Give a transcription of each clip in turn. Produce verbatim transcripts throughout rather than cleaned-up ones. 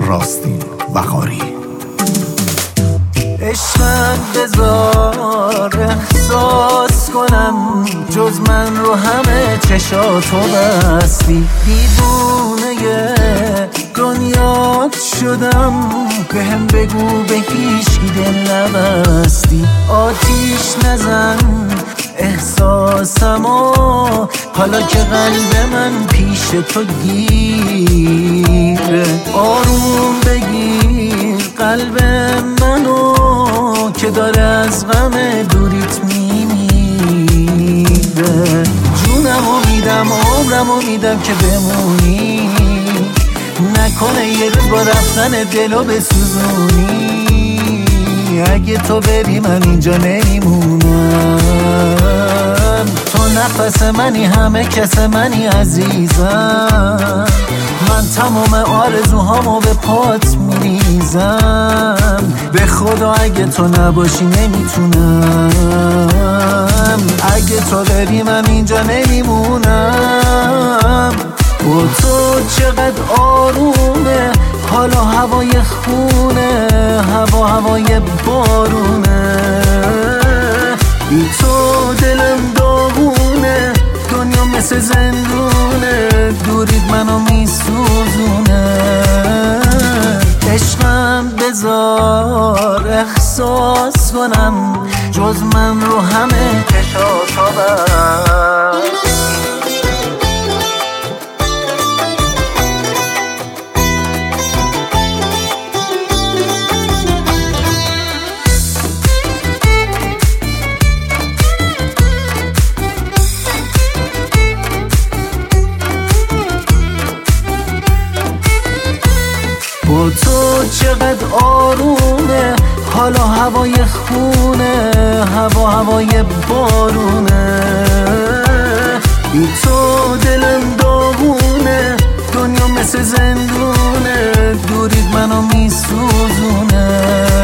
راستین بخاری. عشقم بذار احساس کنم، جز من رو همه چشاتو بستی. دیوونه دنیات شدم، به هم بگو به هیچ دل نبستی. آتیش نزن احساسمو، حالا که قلب من پیش تو گیره. آروم بگیر قلب منو که داره از غم دوریت میمیره. جونمو میدم عمرمو میدم که بمونی، نکنه یه روز با رفتن دلو بسوزونی. اگه تو بری من اینجا نمیمونم، تو نفس منی همه کس منی عزیزم. من تمام آرزوهامو به پات میریزم، به خدا اگه تو نباشی نمیتونم. اگه تو بری من اینجا نمیمونم. با تو چقدر آرومه، حالا هوای خونه، هوا هوای بارونه. بی تو دلم داغونه، دنیا مثل زندونه، دورید منو میسوزونه. عشقم بذار احساس کنم، جز من رو همه چشاتو بستی. با تو چقدر آرومه، حالا هوای خونه، هوا هوای بارونه. بی تو دلم داغونه، دنیا مثل زندونه، دورید منو میسوزونه.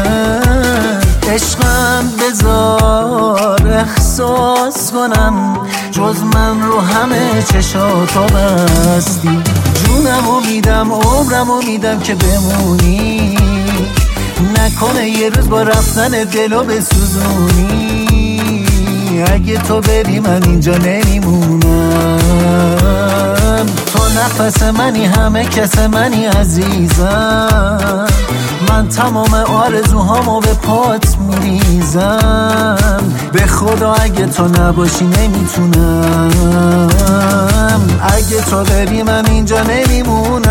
عشقم بذار احساس کنم، جز من رو همه چشاتو بستی. جونمو میدم عمرمو میدم که بمونی، نکنه یه روز با رفتن دلو بسوزونی. اگه تو بری من اینجا نمیمونم، تو نفس منی همه کس منی عزیزم. من تمام آرزوهامو به پات میریزم، به خدا اگه تو نباشی نمیتونم. اگه تو بری من اینجا نمیمونم.